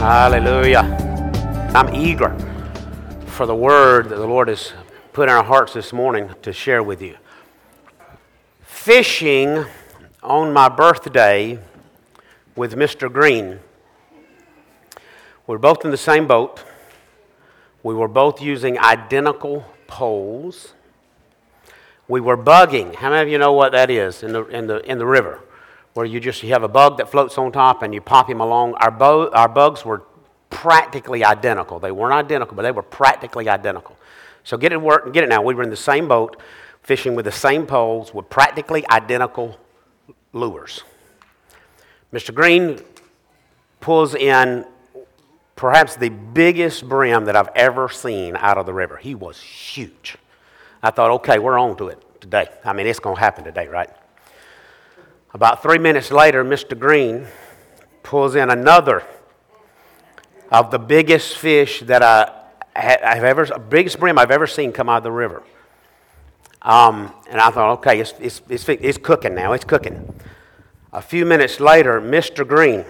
Hallelujah. I'm eager for the word that the Lord has put in our hearts this morning to share with you. Fishing on my birthday with Mr. Green. We're both in the same boat. We were both using identical poles. We were bugging. How many of you know what that is in the river? Where you have a bug that floats on top and you pop him along. Our bugs were practically identical. They weren't identical, but they were practically identical. So get it now. We were in the same boat, fishing with the same poles with practically identical lures. Mr. Green pulls in perhaps the biggest brim that I've ever seen out of the river. He was huge. I thought, okay, we're on to it today. I mean, it's going to happen today, right? About 3 minutes later, Mr. Green pulls in another of the biggest fish that biggest brim I've ever seen come out of the river. And I thought, okay, it's cooking now. It's cooking. A few minutes later, Mr. Green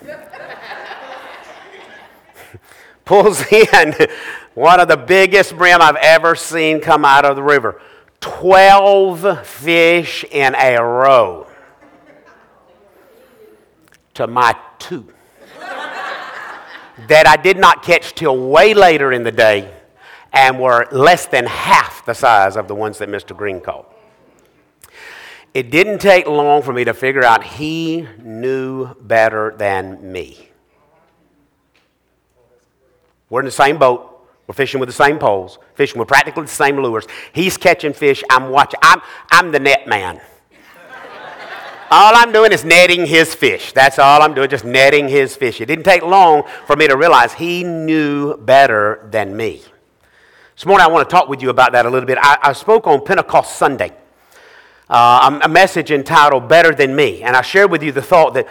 pulls in one of the biggest brim I've ever seen come out of the river. 12 fish in a row. To my 2. That I did not catch till way later in the day and were less than half the size of the ones that Mr. Green caught. It didn't take long for me to figure out he knew better than me. We're in the same boat. We're fishing with the same poles, fishing with practically the same lures. He's catching fish. I'm watching. I'm the net man. All I'm doing is netting his fish. That's all I'm doing, just netting his fish. It didn't take long for me to realize he knew better than me. This morning I want to talk with you about that a little bit. I spoke on Pentecost Sunday, a message entitled Better Than Me. And I shared with you the thought that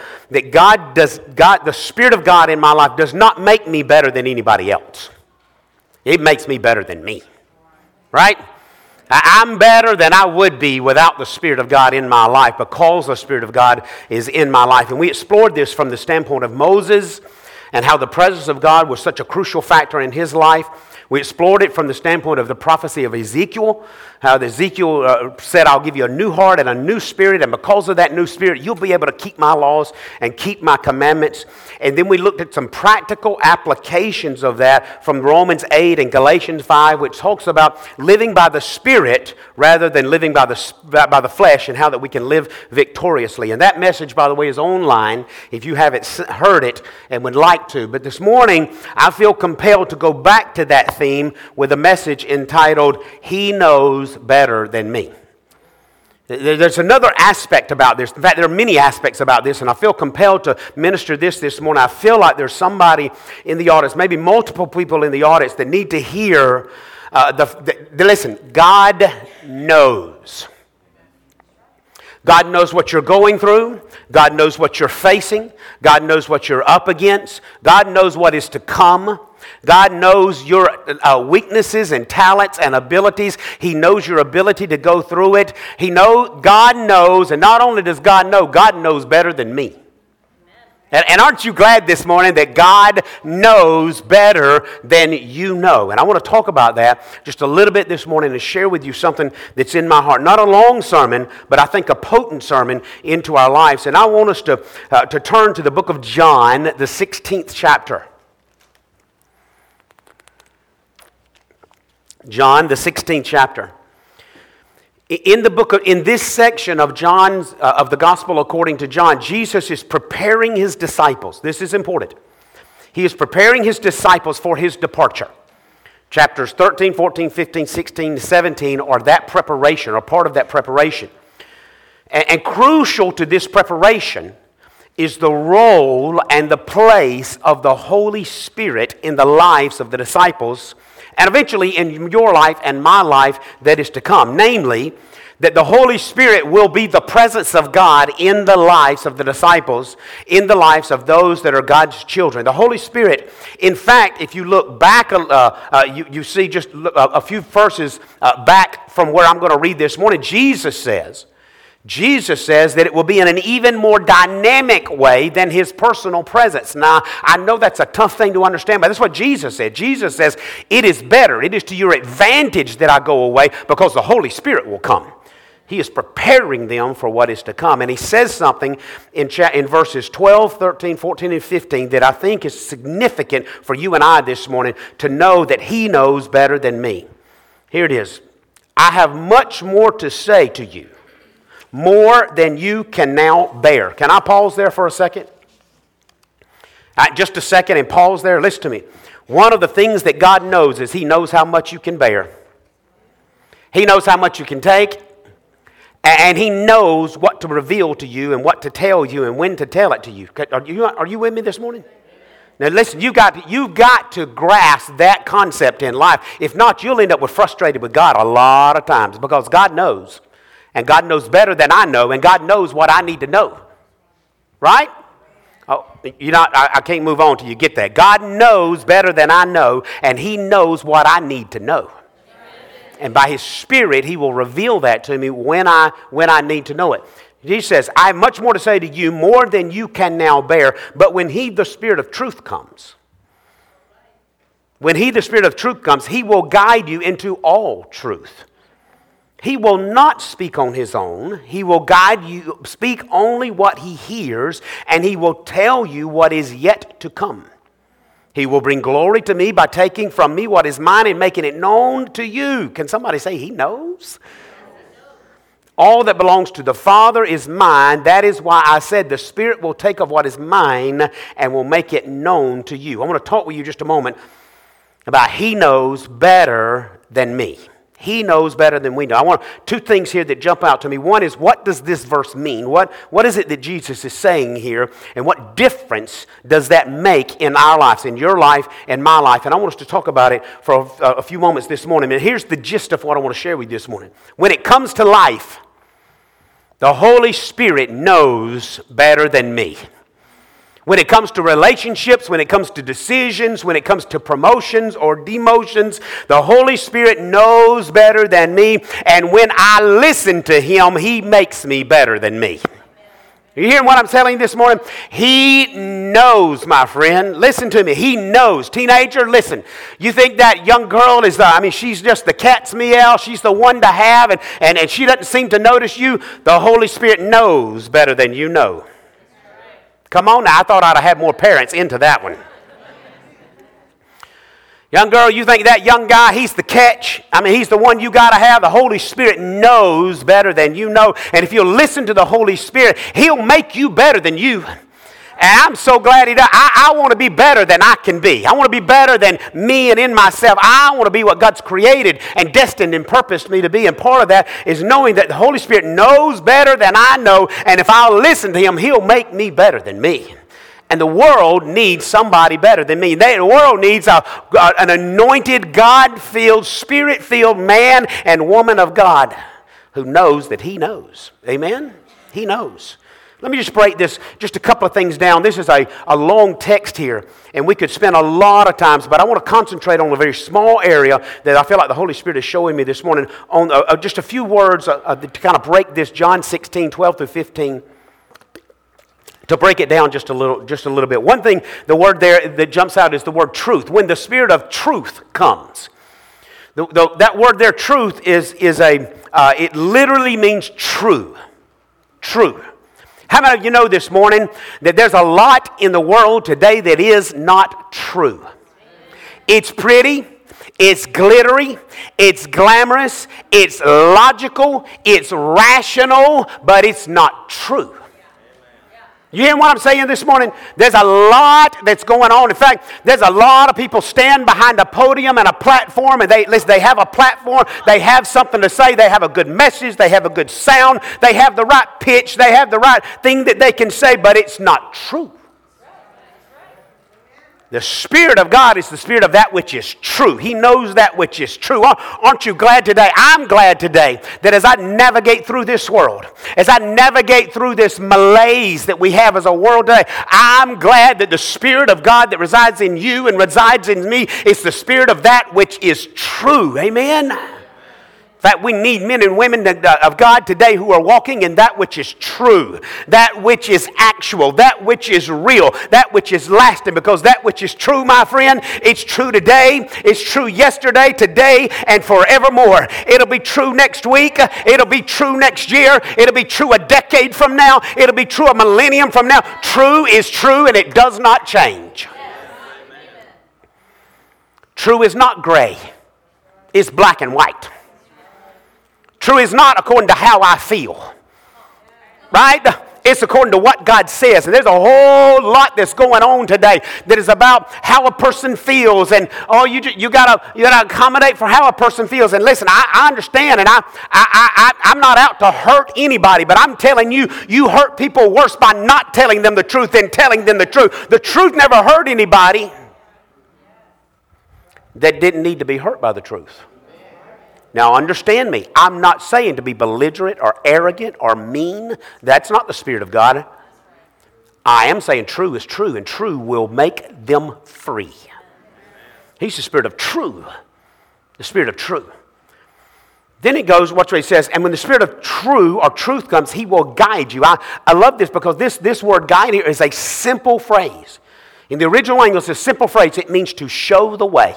the Spirit of God in my life does not make me better than anybody else. It makes me better than me. Right? I'm better than I would be without the Spirit of God in my life because the Spirit of God is in my life. And we explored this from the standpoint of Moses and how the presence of God was such a crucial factor in his life. We explored it from the standpoint of the prophecy of Ezekiel, how Ezekiel said, I'll give you a new heart and a new spirit, and because of that new spirit, you'll be able to keep my laws and keep my commandments. And then we looked at some practical applications of that from Romans 8 and Galatians 5, which talks about living by the Spirit rather than living by the flesh, and how that we can live victoriously. And that message, by the way, is online if you haven't heard it and would like to. But this morning, I feel compelled to go back to that theme with a message entitled, He Knows Better Than Me. There's another aspect about this. In fact, there are many aspects about this, and I feel compelled to minister this morning. I feel like there's somebody in the audience, maybe multiple people in the audience, that need to hear, listen, God knows. God knows what you're going through. God knows what you're facing. God knows what you're up against. God knows what is to come. God knows your weaknesses and talents and abilities. He knows your ability to go through it. God knows, and not only does God knows better than me. And aren't you glad this morning that God knows better than you know? And I want to talk about that just a little bit this morning and share with you something that's in my heart. Not a long sermon, but I think a potent sermon into our lives. And I want us to turn to the book of John, the 16th chapter. John, the 16th chapter. In this section of John's of the Gospel according to John, Jesus is preparing his disciples. This is important. He is preparing his disciples for his departure. Chapters 13, 14, 15, 16, 17 are that preparation, or part of that preparation. And crucial to this preparation is the role and the place of the Holy Spirit in the lives of the disciples, and eventually in your life and my life that is to come. Namely, that the Holy Spirit will be the presence of God in the lives of the disciples, in the lives of those that are God's children. The Holy Spirit, in fact, if you look back, you see just a few verses back from where I'm going to read this morning, Jesus says Jesus says that it will be in an even more dynamic way than his personal presence. Now, I know that's a tough thing to understand, but that's what Jesus said. Jesus says, it is better, it is to your advantage that I go away because the Holy Spirit will come. He is preparing them for what is to come. And he says something in verses 12, 13, 14, and 15 that I think is significant for you and I this morning to know that he knows better than me. Here it is. I have much more to say to you, more than you can now bear. Can I pause there for a second? Just a second and pause there. Listen to me. One of the things that God knows is he knows how much you can bear. He knows how much you can take. And he knows what to reveal to you and what to tell you and when to tell it to you. Are you with me this morning? Now listen, you've got to grasp that concept in life. If not, you'll end up frustrated with God a lot of times because God knows. And God knows better than I know, and God knows what I need to know. Right? Oh, I can't move on till you get that. God knows better than I know, and he knows what I need to know. And by his Spirit, he will reveal that to me when I need to know it. He says, I have much more to say to you, more than you can now bear. But when he, the Spirit of truth, comes, he will guide you into all truth. He will not speak on his own. He will guide you, speak only what he hears, and he will tell you what is yet to come. He will bring glory to me by taking from me what is mine and making it known to you. Can somebody say he knows? All that belongs to the Father is mine. That is why I said the Spirit will take of what is mine and will make it known to you. I want to talk with you just a moment about he knows better than me. He knows better than we know. I want two things here that jump out to me. One is, what does this verse mean? What is it that Jesus is saying here? And what difference does that make in our lives, in your life and my life? And I want us to talk about it for a few moments this morning. And here's the gist of what I want to share with you this morning. When it comes to life, the Holy Spirit knows better than me. When it comes to relationships, when it comes to decisions, when it comes to promotions or demotions, the Holy Spirit knows better than me. And when I listen to him, he makes me better than me. You hearing what I'm telling you this morning? He knows, my friend. Listen to me. He knows. Teenager, listen. You think that young girl is she's just the cat's meow. She's the one to have, and she doesn't seem to notice you. The Holy Spirit knows better than you know. Come on now, I thought I'd have had more parents into that one. Young girl, you think that young guy, he's the catch? He's the one you got to have. The Holy Spirit knows better than you know. And if you'll listen to the Holy Spirit, he'll make you better than you. And I'm so glad he does. I want to be better than I can be. I want to be better than me and in myself. I want to be what God's created and destined and purposed me to be. And part of that is knowing that the Holy Spirit knows better than I know. And if I'll listen to him, he'll make me better than me. And the world needs somebody better than me. The world needs an anointed, God-filled, Spirit-filled man and woman of God who knows that he knows. Amen? He knows. Let me just break this, just a couple of things down. This is a long text here, and we could spend a lot of times, but I want to concentrate on a very small area that I feel like the Holy Spirit is showing me this morning on just a few words to kind of break this, John 16, 12 through 15, to break it down just a little bit. One thing, the word there that jumps out is the word truth. When the Spirit of truth comes, that word there, truth, it literally means true. True. How many of you know this morning that there's a lot in the world today that is not true? It's pretty, it's glittery, it's glamorous, it's logical, it's rational, but it's not true. You hear what I'm saying this morning? There's a lot that's going on. In fact, there's a lot of people stand behind a podium and a platform, and they have a platform, they have something to say, they have a good message, they have a good sound, they have the right pitch, they have the right thing that they can say, but it's not true. The Spirit of God is the Spirit of that which is true. He knows that which is true. Aren't you glad today? I'm glad today that as I navigate through this world, as I navigate through this malaise that we have as a world today, I'm glad that the Spirit of God that resides in you and resides in me is the Spirit of that which is true. Amen? In fact, we need men and women of God today who are walking in that which is true, that which is actual, that which is real, that which is lasting. Because that which is true, my friend, it's true today, it's true yesterday, today, and forevermore. It'll be true next week, it'll be true next year, it'll be true a decade from now, it'll be true a millennium from now. True is true and it does not change. True is not gray, it's black and white. True is not according to how I feel, right? It's according to what God says. And there's a whole lot that's going on today that is about how a person feels. And you gotta accommodate for how a person feels. And listen, I understand, and I'm not out to hurt anybody, but I'm telling you, you hurt people worse by not telling them the truth than telling them the truth. The truth never hurt anybody that didn't need to be hurt by the truth. Now understand me, I'm not saying to be belligerent or arrogant or mean. That's not the Spirit of God. I am saying true is true, and true will make them free. He's the Spirit of truth. The Spirit of truth. Then it goes, watch what he says, and when the Spirit of true or truth comes, he will guide you. I love this because this word guide here is a simple phrase. In the original language, it's a simple phrase. It means to show the way.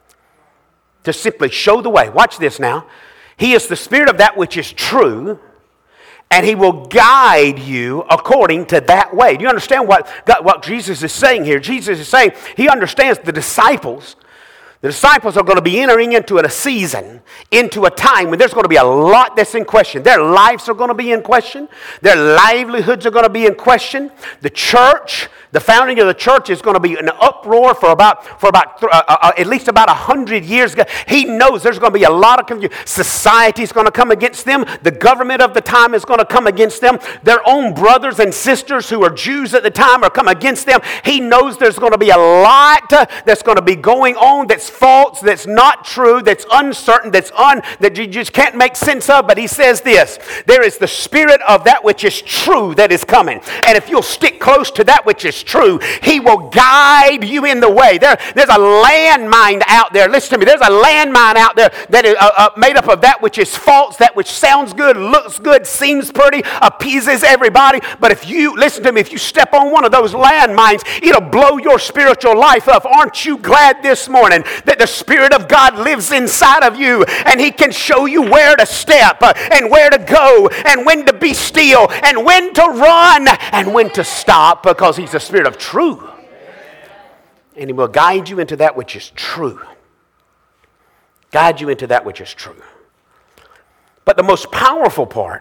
To simply show the way. Watch this now. He is the Spirit of that which is true, and he will guide you according to that way. Do you understand what Jesus is saying here? Jesus is saying he understands the disciples. The disciples are going to be entering into a season, into a time when there's going to be a lot that's in question. Their lives are going to be in question. Their livelihoods are going to be in question. The church, the founding of the church is going to be an uproar for about at least about 100 years. He knows there's going to be a lot of confusion. Society is going to come against them. The government of the time is going to come against them. Their own brothers and sisters who are Jews at the time are come against them. He knows there's going to be a lot that's going to be going on that's false, that's not true, that's uncertain, that you just can't make sense of. But he says this, there is the Spirit of that which is true that is coming. And if you'll stick close to that which is true, he will guide you in the way. There's a landmine out there. Listen to me. There's a landmine out there that is made up of that which is false, that which sounds good, looks good, seems pretty, appeases everybody. But if you, listen to me, if you step on one of those landmines, it'll blow your spiritual life up. Aren't you glad this morning that the Spirit of God lives inside of you, and he can show you where to step and where to go and when to be still and when to run and when to stop, because he's the Spirit of truth. And he will guide you into that which is true. Guide you into that which is true. But the most powerful part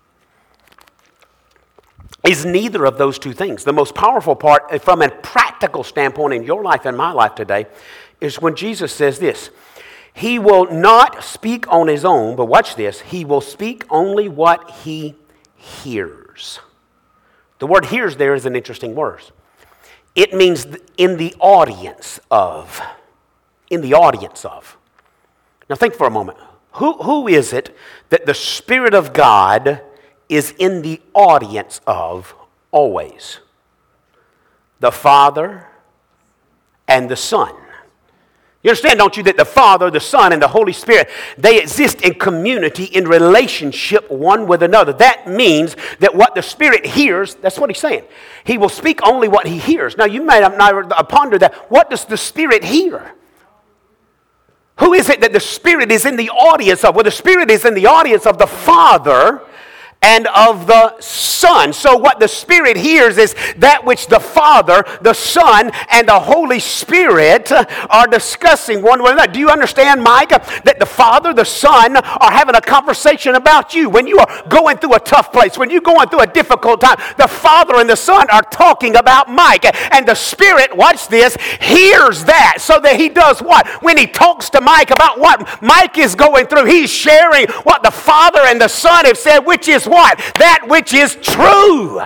is neither of those two things. The most powerful part from a practical standpoint in your life and my life today is when Jesus says this. He will not speak on his own, but watch this. He will speak only what he hears. The word hears there is an interesting word. It means in the audience of. In the audience of. Now think for a moment. Who is it that the Spirit of God is in the audience of always? The Father and the Son. You understand, don't you, that the Father, the Son, and the Holy Spirit, they exist in community, in relationship one with another. That means that what the Spirit hears, that's what he's saying. He will speak only what he hears. Now, you may have never pondered that. What does the Spirit hear? Who is it that the Spirit is in the audience of? Well, the Spirit is in the audience of the Father and of the Son. So what the Spirit hears is that which the Father, the Son, and the Holy Spirit are discussing one with another. Do you understand, Mike, that the Father, the Son are having a conversation about you? When you are going through a tough place, when you're going through a difficult time, the Father and the Son are talking about Mike. And the Spirit, watch this, hears that, so that he does what? When he talks to Mike about what Mike is going through, he's sharing what the Father and the Son have said, which is what? That which is true.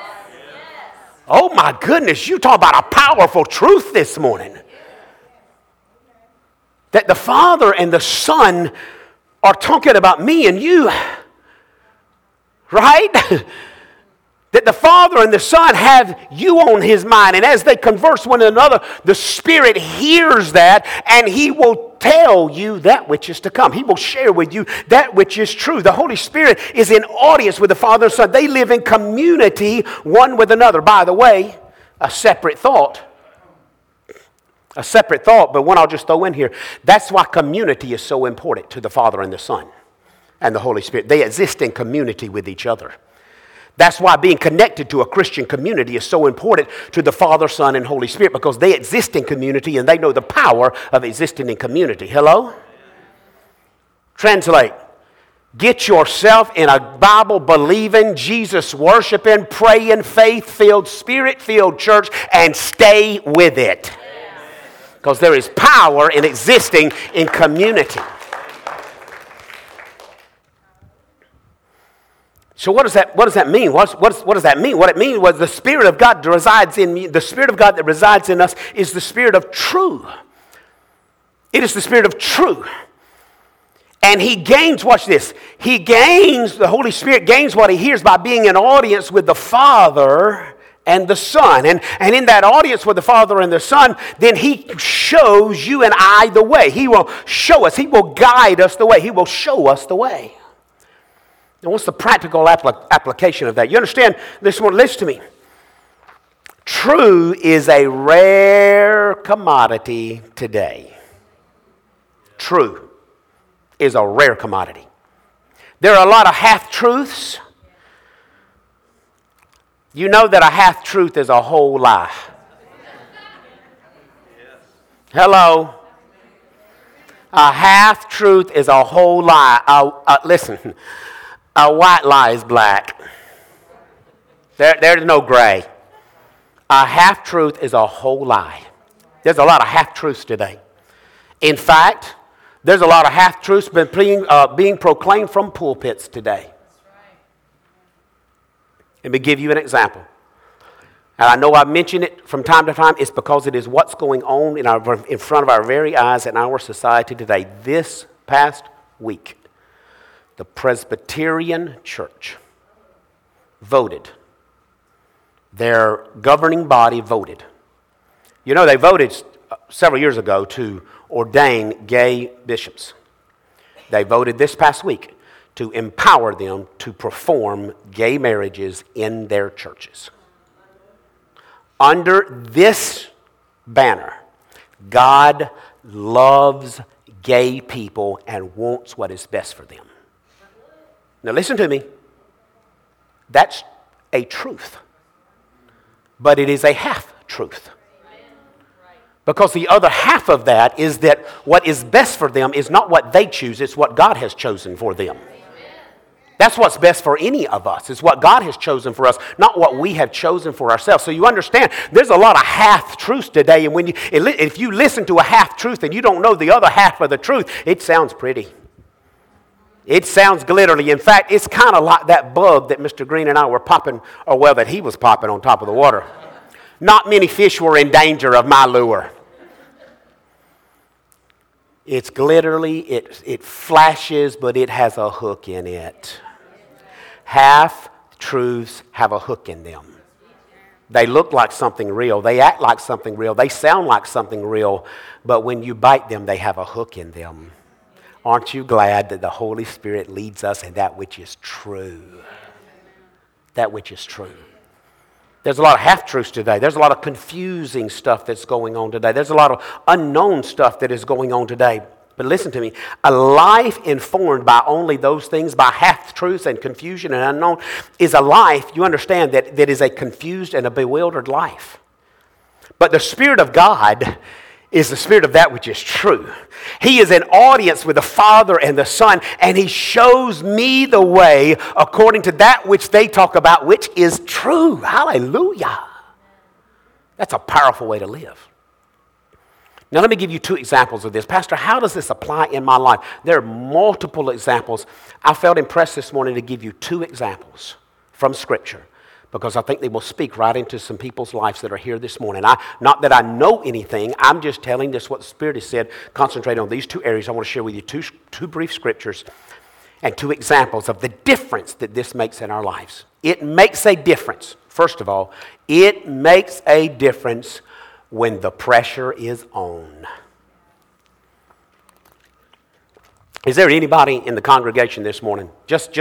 Oh my goodness, you talk about a powerful truth this morning. That the Father and the Son are talking about me and you. Right? That the Father and the Son have you on His mind. And as they converse one another, the Spirit hears that and He will tell you that which is to come. He will share with you that which is true. The Holy Spirit is in audience with the Father and Son. They live in community one with another. By the way, a separate thought, but one I'll just throw in here. That's why community is so important to the Father and the Son and the Holy Spirit. They exist in community with each other. That's why being connected to a Christian community is so important to the Father, Son, and Holy Spirit, because they exist in community and they know the power of existing in community. Hello? Translate. Get yourself in a Bible-believing, Jesus-worshiping, praying, faith-filled, Spirit-filled church and stay with it. Because there is power in existing in community. So what does that mean? What does that mean? What it means was the Spirit of God resides in me. The Spirit of God that resides in us is the Spirit of truth. It is the Spirit of truth. And He gains, watch this, the Holy Spirit gains what He hears by being in audience with the Father and the Son. And in that audience with the Father and the Son, then He shows you and I the way. He will show us. He will guide us the way. He will show us the way. And what's the practical application of that? You understand? Listen to me. True is a rare commodity today. True is a rare commodity. There are a lot of half-truths. You know that a half-truth is a whole lie. Hello? A half-truth is a whole lie. Listen. A white lie is black. There's no gray. A half-truth is a whole lie. There's a lot of half-truths today. In fact, there's a lot of half-truths being proclaimed from pulpits today. Let me give you an example. And I know I mention it from time to time. It's because it is what's going on in front of our very eyes in our society today. This past week, the Presbyterian Church voted. Their governing body voted. You know, they voted several years ago to ordain gay bishops. They voted this past week to empower them to perform gay marriages in their churches. Under this banner, God loves gay people and wants what is best for them. Now listen to me. That's a truth. But it is a half-truth. Because the other half of that is that what is best for them is not what they choose, it's what God has chosen for them. That's what's best for any of us. It's what God has chosen for us, not what we have chosen for ourselves. So you understand, there's a lot of half-truths today, and if you listen to a half-truth and you don't know the other half of the truth, it sounds pretty. It sounds glittery. In fact, it's kind of like that bug that Mr. Green and I were popping, that he was popping on top of the water. Not many fish were in danger of my lure. It's glittery, it flashes, but it has a hook in it. Half-truths have a hook in them. They look like something real. They act like something real. They sound like something real. But when you bite them, they have a hook in them. Aren't you glad that the Holy Spirit leads us in that which is true? That which is true. There's a lot of half-truths today. There's a lot of confusing stuff that's going on today. There's a lot of unknown stuff that is going on today. But listen to me. A life informed by only those things, by half-truths and confusion and unknown, is a life, you understand, that is a confused and a bewildered life. But the Spirit of God is the Spirit of that which is true. He is in audience with the Father and the Son, and He shows me the way according to that which they talk about, which is true. Hallelujah. That's a powerful way to live. Now let me give you two examples of this. Pastor, how does this apply in my life? There are multiple examples. I felt impressed this morning to give you two examples from Scripture, because I think they will speak right into some people's lives that are here this morning. Not that I know anything, I'm just telling this what the Spirit has said. Concentrate on these two areas. I want to share with you two brief scriptures and two examples of the difference that this makes in our lives. It makes a difference. First of all, it makes a difference when the pressure is on. Is there anybody in the congregation this morning?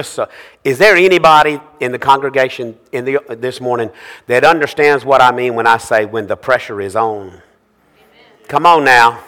Is there anybody in the congregation this morning that understands what I mean when I say when the pressure is on? Amen. Come on now.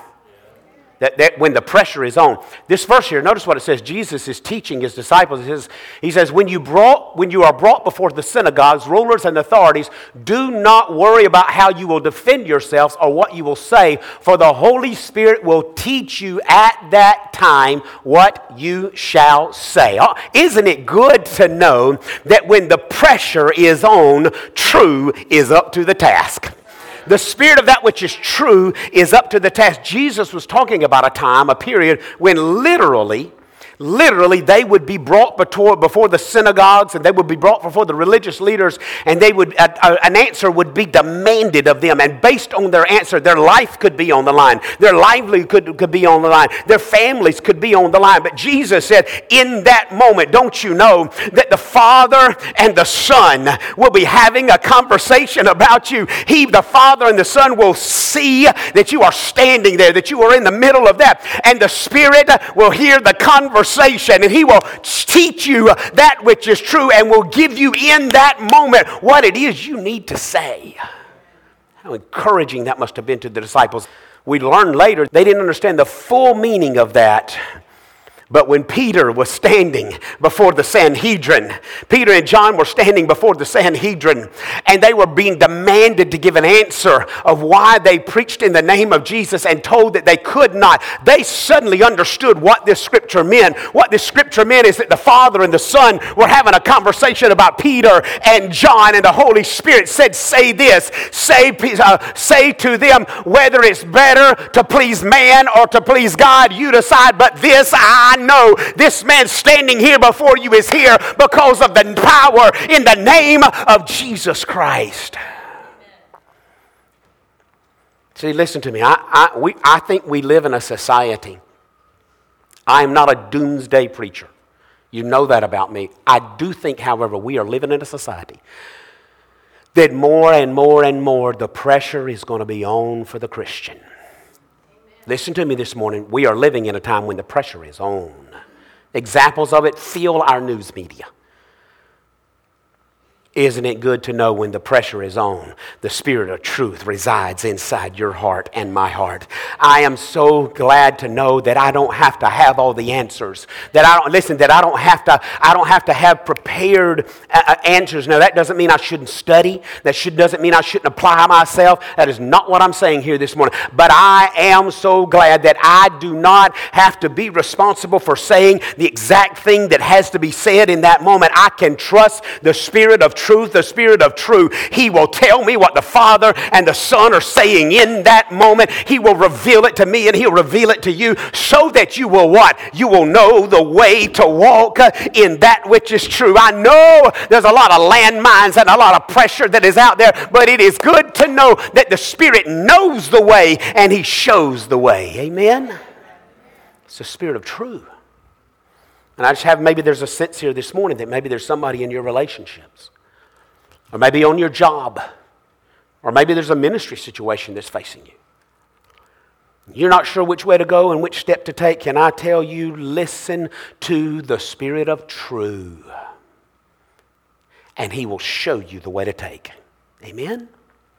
That when the pressure is on. This verse here, notice what it says. Jesus is teaching his disciples. He says, when you are brought before the synagogues, rulers and authorities, do not worry about how you will defend yourselves or what you will say, for the Holy Spirit will teach you at that time what you shall say. Oh, isn't it good to know that when the pressure is on, true is up to the task? The spirit of that which is true is up to the task. Jesus was talking about a time, a period, when literally they would be brought before the synagogues, and they would be brought before the religious leaders, and an answer would be demanded of them. And based on their answer, their life could be on the line. Their livelihood could be on the line. Their families could be on the line. But Jesus said, in that moment, don't you know that the Father and the Son will be having a conversation about you? The Father and the Son will see that you are standing there, that you are in the middle of that. And the Spirit will hear the conversation, and he will teach you that which is true and will give you in that moment what it is you need to say. How encouraging that must have been to the disciples. We learned later they didn't understand the full meaning of that. But when Peter was standing before the Sanhedrin, Peter and John were standing before the Sanhedrin, and they were being demanded to give an answer of why they preached in the name of Jesus and told that they could not. They suddenly understood what this scripture meant. What this scripture meant is that the Father and the Son were having a conversation about Peter and John, and the Holy Spirit said, say this, say to them, whether it's better to please man or to please God, you decide, but this I know, this man standing here before you is here because of the power in the name of Jesus Christ. See, listen to me. I think we live in a society. I am not a doomsday preacher. You know that about me. I do think, however, we are living in a society that more and more and more the pressure is going to be on for the Christian. Listen to me this morning. We are living in a time when the pressure is on. Examples of it fill our news media. Isn't it good to know when the pressure is on, the Spirit of truth resides inside your heart and my heart? I am so glad to know that I don't have to have all the answers. That I don't have to have prepared answers. Now, that doesn't mean I shouldn't study. Doesn't mean I shouldn't apply myself. That is not what I'm saying here this morning. But I am so glad that I do not have to be responsible for saying the exact thing that has to be said in that moment. I can trust the Spirit of truth, the Spirit of truth. He will tell me what the Father and the Son are saying in that moment. He will reveal it to me, and He'll reveal it to you, so that you will what? You will know the way to walk in that which is true. I know there's a lot of landmines and a lot of pressure that is out there, but it is good to know that the Spirit knows the way and He shows the way. Amen? It's the Spirit of truth. And I just have, maybe there's a sense here this morning that maybe there's somebody in your relationships, or maybe on your job, or maybe there's a ministry situation that's facing you. You're not sure which way to go and which step to take. Can I tell you, listen to the Spirit of truth, and He will show you the way to take. Amen?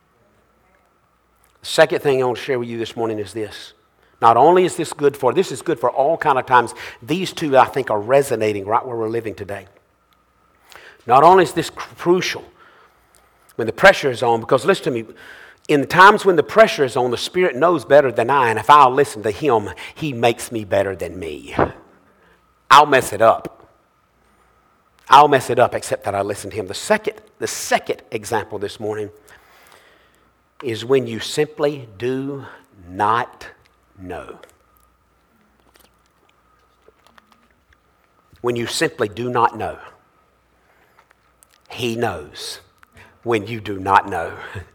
The second thing I want to share with you this morning is this. Not only is this good for all kind of times. These two, I think, are resonating right where we're living today. Not only is this crucial when the pressure is on, because listen to me, in the times when the pressure is on, the Spirit knows better than I, and if I'll listen to Him, He makes me better than me. I'll mess it up. Except that I listen to Him. The second example this morning is when you simply do not know. When you simply do not know. He knows when you do not know.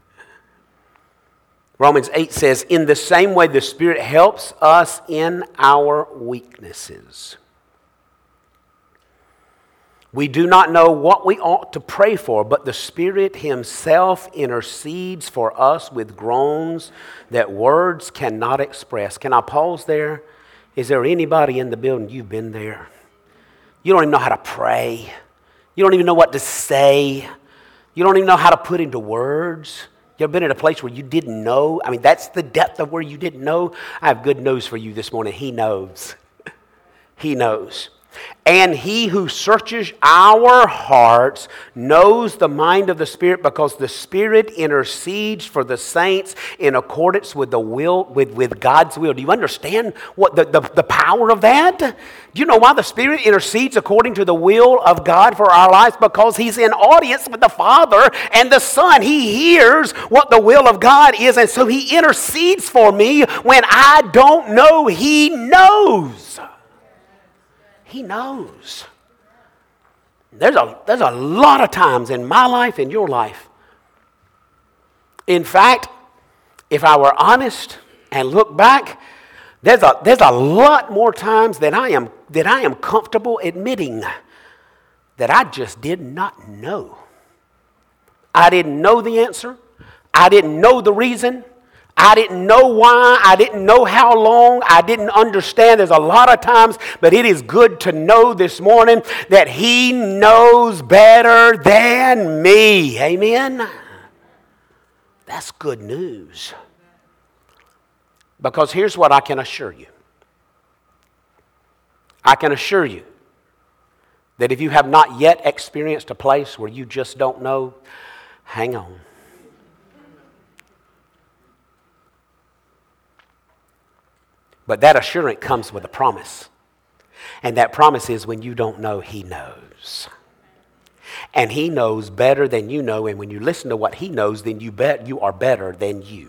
Romans 8 says, in the same way the Spirit helps us in our weaknesses. We do not know what we ought to pray for, but the Spirit Himself intercedes for us with groans that words cannot express. Can I pause there? Is there anybody in the building, you've been there? You don't even know how to pray. You don't even know what to say. You don't even know how to put into words. You ever been in a place where you didn't know? I mean, that's the depth of where you didn't know. I have good news for you this morning. He knows. He knows. And He who searches our hearts knows the mind of the Spirit, because the Spirit intercedes for the saints in accordance with the will, with God's will. Do you understand what the power of that? Do you know why the Spirit intercedes according to the will of God for our lives? Because He's in audience with the Father and the Son. He hears what the will of God is, and so He intercedes for me when I don't know. He knows. He knows. There's a lot of times in my life, in your life. In fact, if I were honest and look back, there's a lot more times that I am comfortable admitting that I just did not know. I didn't know the answer. I didn't know the reason. I didn't know why. I didn't know how long. I didn't understand. There's a lot of times, but it is good to know this morning that He knows better than me. Amen? That's good news. Because here's what I can assure you. I can assure you that if you have not yet experienced a place where you just don't know, hang on. But that assurance comes with a promise. And that promise is when you don't know, He knows. And He knows better than you know. And when you listen to what He knows, then you bet you are better than you.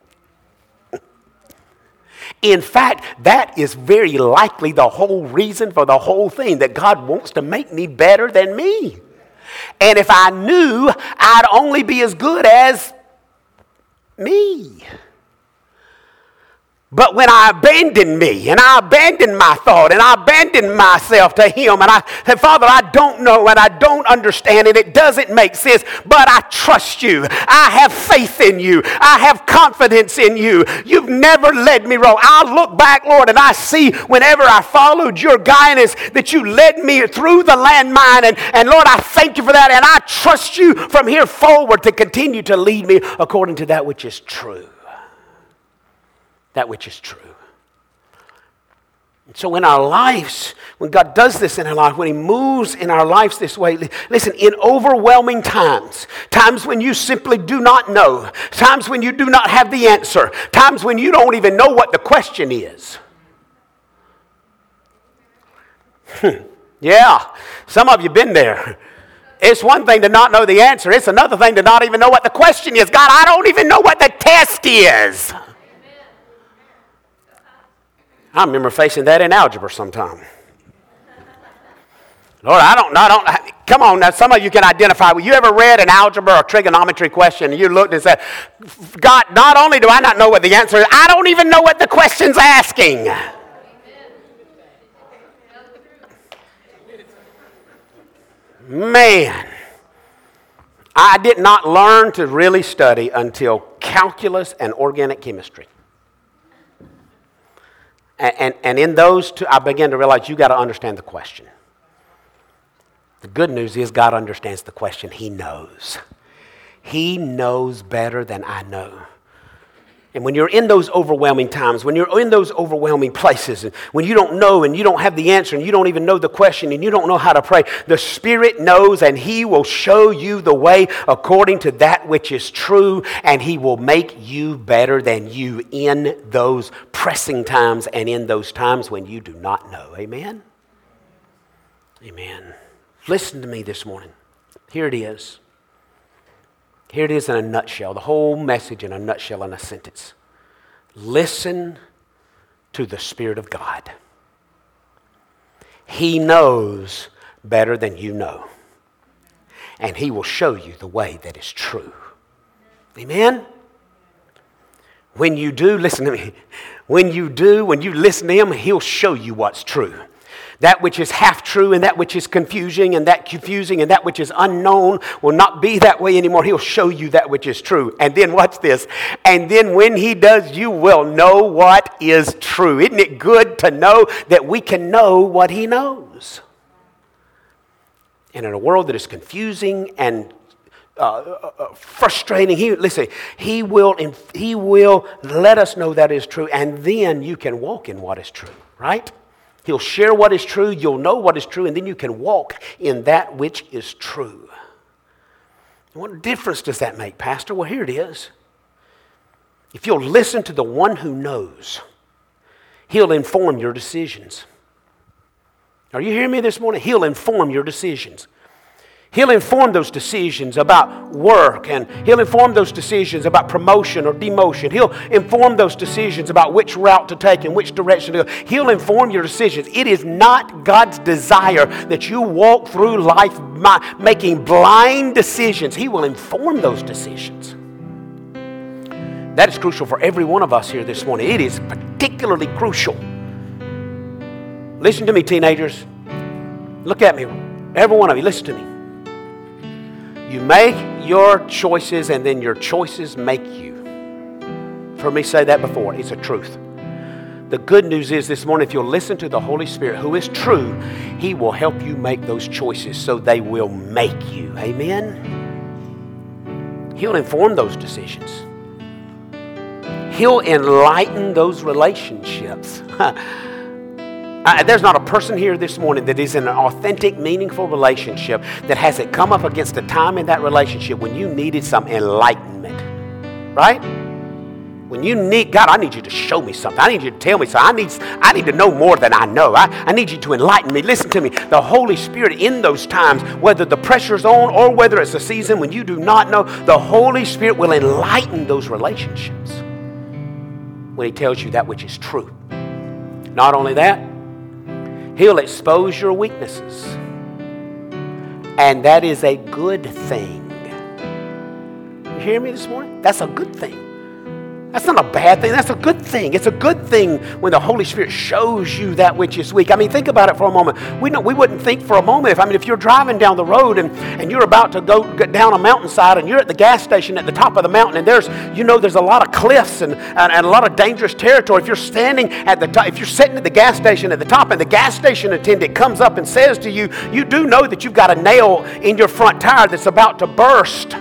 In fact, that is very likely the whole reason for the whole thing, that God wants to make me better than me. And if I knew, I'd only be as good as me. But when I abandon me, and I abandon my thought, and I abandon myself to Him, and I say, Father, I don't know, and I don't understand, and it doesn't make sense, but I trust You. I have faith in You. I have confidence in You. You've never led me wrong. I look back, Lord, and I see whenever I followed Your guidance that You led me through the landmine, and Lord, I thank You for that, and I trust You from here forward to continue to lead me according to that which is true. That which is true. And so in our lives, when God does this in our life, when He moves in our lives this way, listen, in overwhelming times, times when you simply do not know, times when you do not have the answer, times when you don't even know what the question is. Yeah, some of you have been there. It's one thing to not know the answer. It's another thing to not even know what the question is. God, I don't even know what the test is. I remember facing that in algebra sometime. Lord, come on now, some of you can identify. You ever read an algebra or trigonometry question and you looked and said, God, not only do I not know what the answer is, I don't even know what the question's asking. Man, I did not learn to really study until calculus and organic chemistry. And in those two, I began to realize you got to understand the question. The good news is God understands the question. He knows. He knows better than I know. And when you're in those overwhelming times, when you're in those overwhelming places, and when you don't know and you don't have the answer and you don't even know the question and you don't know how to pray, the Spirit knows and He will show you the way according to that which is true, and He will make you better than you in those pressing times and in those times when you do not know. Amen? Amen. Listen to me this morning. Here it is. Here it is in a nutshell, the whole message in a nutshell, in a sentence. Listen to the Spirit of God. He knows better than you know. And He will show you the way that is true. Amen? When you do, listen to me. When you listen to Him, He'll show you what's true. That which is half true and that which is confusing and that which is unknown will not be that way anymore. He'll show you that which is true. And then watch this. And then when he does, you will know what is true. Isn't it good to know that we can know what he knows? And in a world that is confusing and frustrating, he will let us know that is true, and then you can walk in what is true, right? He'll share what is true, you'll know what is true, and then you can walk in that which is true. What difference does that make, Pastor? Well, here it is. If you'll listen to the one who knows, he'll inform your decisions. Are you hearing me this morning? He'll inform your decisions. He'll inform those decisions about work, and he'll inform those decisions about promotion or demotion. He'll inform those decisions about which route to take and which direction to go. He'll inform your decisions. It is not God's desire that you walk through life making blind decisions. He will inform those decisions. That is crucial for every one of us here this morning. It is particularly crucial. Listen to me, teenagers. Look at me. Every one of you, listen to me. You make your choices, and then your choices make you. You've heard me say that before. It's a truth. The good news is this morning, if you'll listen to the Holy Spirit, who is true, he will help you make those choices so they will make you. Amen? He'll inform those decisions. He'll enlighten those relationships. There's not a person here this morning that is in an authentic, meaningful relationship that hasn't come up against a time in that relationship when you needed some enlightenment. Right? When you need, God, I need you to show me something. I need you to tell me something. I need to know more than I know. I need you to enlighten me. Listen to me. The Holy Spirit in those times, whether the pressure's on or whether it's a season when you do not know, the Holy Spirit will enlighten those relationships when he tells you that which is true. Not only that, he'll expose your weaknesses. And that is a good thing. You hear me this morning? That's a good thing. That's not a bad thing. That's a good thing. It's a good thing when the Holy Spirit shows you that which is weak. I mean, think about it for a moment. We wouldn't think for a moment if you're driving down the road and you're about to go down a mountainside and you're at the gas station at the top of the mountain and there's a lot of cliffs and a lot of dangerous territory. If you're standing at the top, if you're sitting at the gas station at the top and the gas station attendant comes up and says to you, you do know that you've got a nail in your front tire that's about to burst.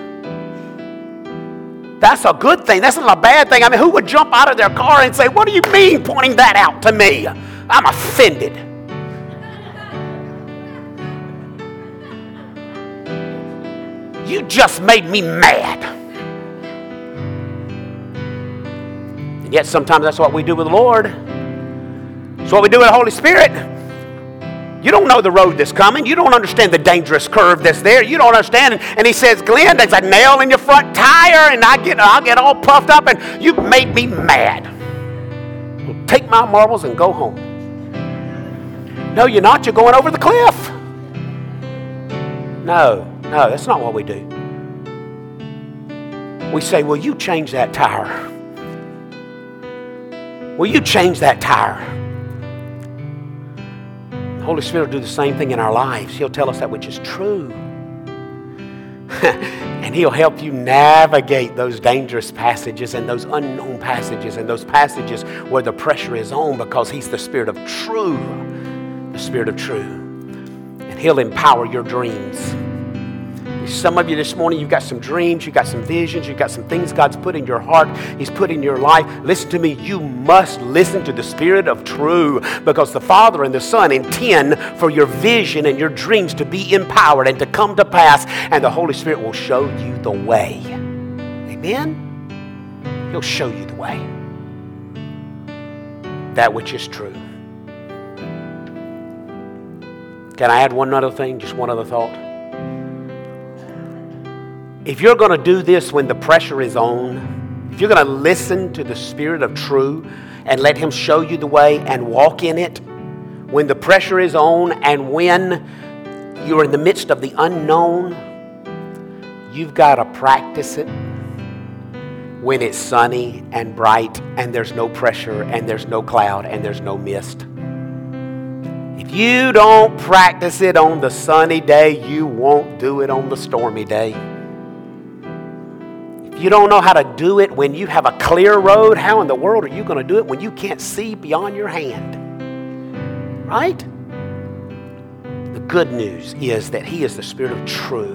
That's a good thing. That's not a bad thing. I mean, who would jump out of their car and say, what do you mean pointing that out to me? I'm offended. You just made me mad. And yet sometimes that's what we do with the Lord. It's what we do with the Holy Spirit. You don't know the road that's coming. You don't understand the dangerous curve that's there. You don't understand. And he says, Glenn, there's a nail in your front tire. And I'll get all puffed up. And you made me mad. Well, take my marbles and go home. No, you're not. You're going over the cliff. No, that's not what we do. We say, will you change that tire? Will you change that tire? The Holy Spirit will do the same thing in our lives. He'll tell us that which is true. And he'll help you navigate those dangerous passages and those unknown passages and those passages where the pressure is on, because he's the Spirit of truth. The Spirit of truth. And he'll empower your dreams. Some of you this morning, you've got some dreams, you've got some visions, you've got some things God's put in your heart, he's put in your life. Listen to me, you must listen to the Spirit of truth, because the Father and the Son intend for your vision and your dreams to be empowered and to come to pass, and the Holy Spirit will show you the way. Amen? He'll show you the way. That which is true. Can I add one other thing, just one other thought? If you're going to do this when the pressure is on, if you're going to listen to the Spirit of truth and let him show you the way and walk in it, when the pressure is on and when you're in the midst of the unknown, you've got to practice it when it's sunny and bright and there's no pressure and there's no cloud and there's no mist. If you don't practice it on the sunny day, you won't do it on the stormy day. If you don't know how to do it when you have a clear road, how in the world are you going to do it when you can't see beyond your hand? Right? The good news is that He is the Spirit of truth.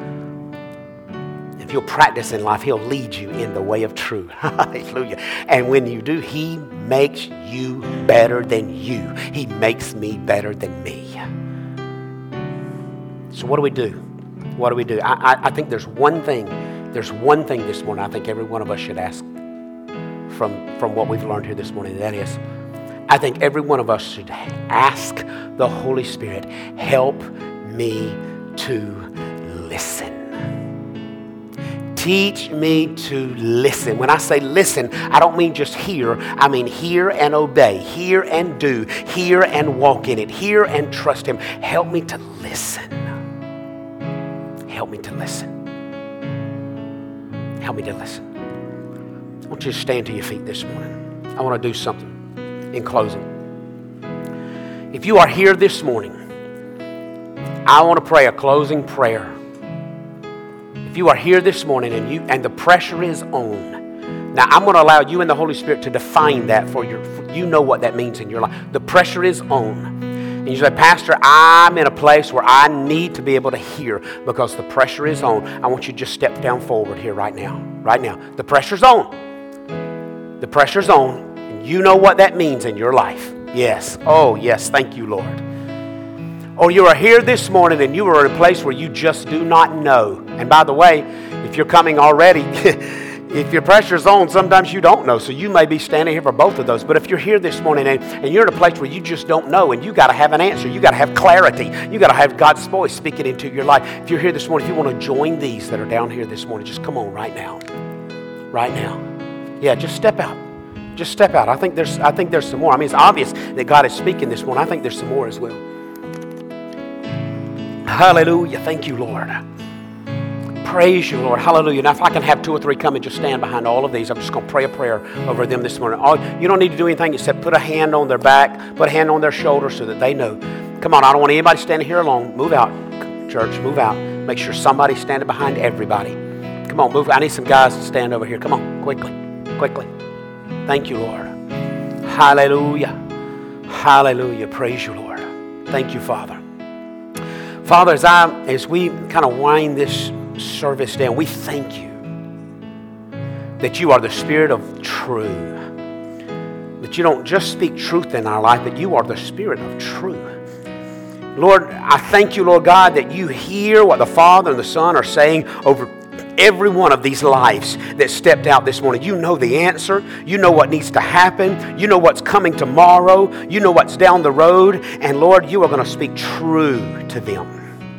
If you'll practice in life, He'll lead you in the way of truth. Hallelujah. And when you do, He makes you better than you. He makes me better than me. So what do we do? What do we do? I think there's one thing this morning I think every one of us should ask from what we've learned here this morning. And that is, I think every one of us should ask the Holy Spirit, help me to listen. Teach me to listen. When I say listen, I don't mean just hear. I mean hear and obey. Hear and do. Hear and walk in it. Hear and trust Him. Help me to listen. Help me to listen. Help me to listen. I want you to stand to your feet this morning. I want to do something in closing. If you are here this morning, I want to pray a closing prayer. If you are here this morning and the pressure is on, now I'm going to allow you and the Holy Spirit to define that for you know what that means in your life. The pressure is on. And you say, Pastor, I'm in a place where I need to be able to hear because the pressure is on. I want you to just step down forward here right now. Right now. The pressure's on. The pressure's on. And you know what that means in your life. Yes. Oh, yes. Thank you, Lord. Or you are here this morning and you are in a place where you just do not know. And by the way, if you're coming already, if your pressure's on, sometimes you don't know. So you may be standing here for both of those. But if you're here this morning and you're in a place where you just don't know and you got to have an answer, you got to have clarity, you got to have God's voice speaking into your life. If you're here this morning, if you want to join these that are down here this morning, just come on right now. Right now. Yeah, just step out. Just step out. I think there's some more. I mean, it's obvious that God is speaking this morning. I think there's some more as well. Hallelujah. Thank you, Lord. Praise you, Lord. Hallelujah. Now, if I can have 2 or 3 come and just stand behind all of these, I'm just going to pray a prayer over them this morning. You don't need to do anything except put a hand on their back, put a hand on their shoulder so that they know. Come on, I don't want anybody standing here alone. Move out, church. Move out. Make sure somebody's standing behind everybody. Come on, move. I need some guys to stand over here. Come on, quickly. Quickly. Thank you, Lord. Hallelujah. Hallelujah. Praise you, Lord. Thank you, Father. Father, as we kind of wind this service down, we thank you that you are the Spirit of truth. That you don't just speak truth in our life, but you are the Spirit of truth. Lord, I thank you, Lord God, that you hear what the Father and the Son are saying over every one of these lives that stepped out this morning. You know the answer. You know what needs to happen. You know what's coming tomorrow. You know what's down the road. And Lord, you are going to speak true to them.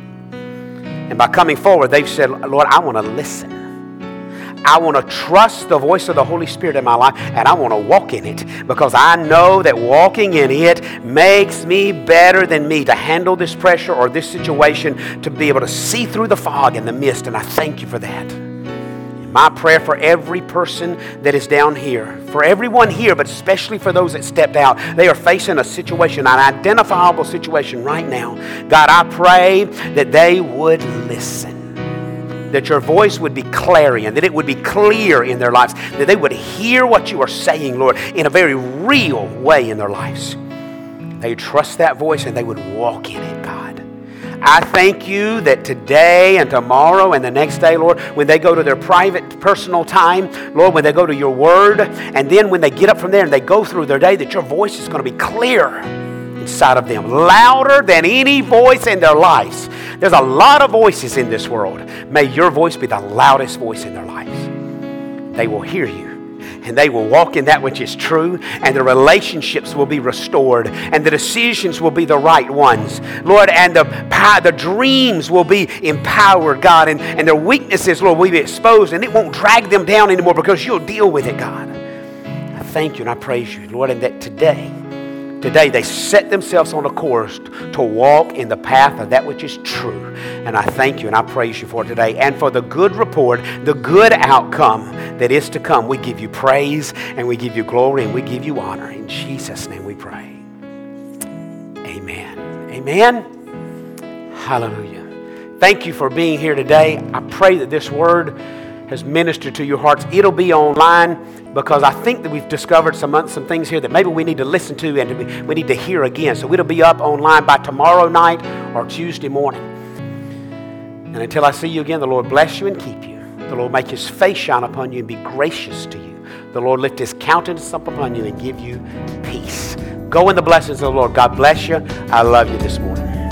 And by coming forward, they've said, Lord, I want to listen. I want to trust the voice of the Holy Spirit in my life, and I want to walk in it because I know that walking in it makes me better than me to handle this pressure or this situation, to be able to see through the fog and the mist, and I thank you for that. My prayer for every person that is down here, for everyone here, but especially for those that stepped out, they are facing a situation, an identifiable situation right now. God, I pray that they would listen, that your voice would be clarion, that it would be clear in their lives, that they would hear what you are saying, Lord, in a very real way in their lives. They would trust that voice and they would walk in it, God. I thank you that today and tomorrow and the next day, Lord, when they go to their private, personal time, Lord, when they go to your word, and then when they get up from there and they go through their day, that your voice is going to be clear inside of them, louder than any voice in their lives. There's a lot of voices in this world. May your voice be the loudest voice in their lives. They will hear you. And they will walk in that which is true, and the relationships will be restored, and the decisions will be the right ones, Lord, and the dreams will be empowered, God, and their weaknesses, Lord, will be exposed, and it won't drag them down anymore because you'll deal with it, God. I thank you and I praise you, Lord, and that today they set themselves on a course to walk in the path of that which is true. And I thank you and I praise you for today. And for the good report, the good outcome that is to come, we give you praise and we give you glory and we give you honor. In Jesus' name we pray. Amen. Amen. Amen. Hallelujah. Thank you for being here today. I pray that this word has ministered to your hearts. It'll be online because I think that we've discovered some things here that maybe we need to listen to and we need to hear again. So it'll be up online by tomorrow night or Tuesday morning. And until I see you again, the Lord bless you and keep you. The Lord make his face shine upon you and be gracious to you. The Lord lift his countenance up upon you and give you peace. Go in the blessings of the Lord. God bless you. I love you this morning.